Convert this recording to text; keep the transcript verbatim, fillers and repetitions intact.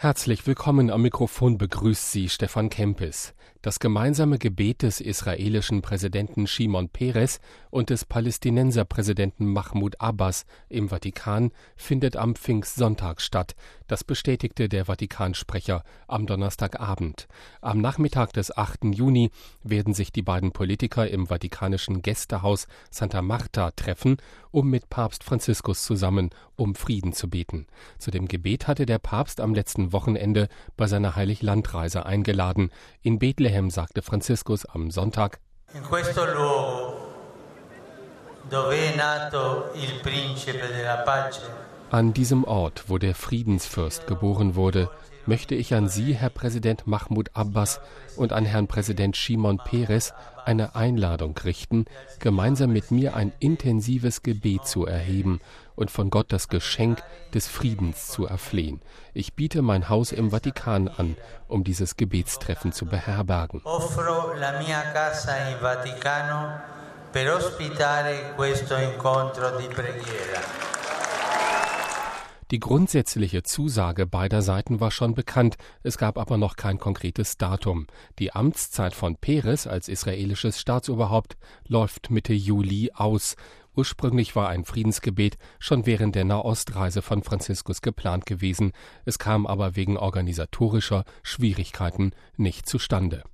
Herzlich willkommen, am Mikrofon begrüßt Sie Stefan Kempis. Das gemeinsame Gebet des israelischen Präsidenten Shimon Peres und des Palästinenserpräsidenten Mahmoud Abbas im Vatikan findet am Pfingstsonntag statt. Das bestätigte der Vatikansprecher am Donnerstagabend. Am Nachmittag des achten Juni werden sich die beiden Politiker im vatikanischen Gästehaus Santa Marta treffen, um mit Papst Franziskus zusammen um Frieden zu beten. Zu dem Gebet hatte der Papst am letzten Wochenende bei seiner Heiliglandreise eingeladen. In Bethlehem sagte Franziskus am Sonntag: In questo luogo, dove è nato il principe della pace. An diesem Ort, wo der Friedensfürst geboren wurde, möchte ich an Sie, Herr Präsident Mahmoud Abbas, und an Herrn Präsident Shimon Peres eine Einladung richten, gemeinsam mit mir ein intensives Gebet zu erheben und von Gott das Geschenk des Friedens zu erflehen. Ich biete mein Haus im Vatikan an, um dieses Gebetstreffen zu beherbergen. Offro la mia casa in Vaticano per ospitare questo incontro di preghiera. Die grundsätzliche Zusage beider Seiten war schon bekannt, es gab aber noch kein konkretes Datum. Die Amtszeit von Peres als israelisches Staatsoberhaupt läuft Mitte Juli aus. Ursprünglich war ein Friedensgebet schon während der Nahostreise von Franziskus geplant gewesen. Es kam aber wegen organisatorischer Schwierigkeiten nicht zustande.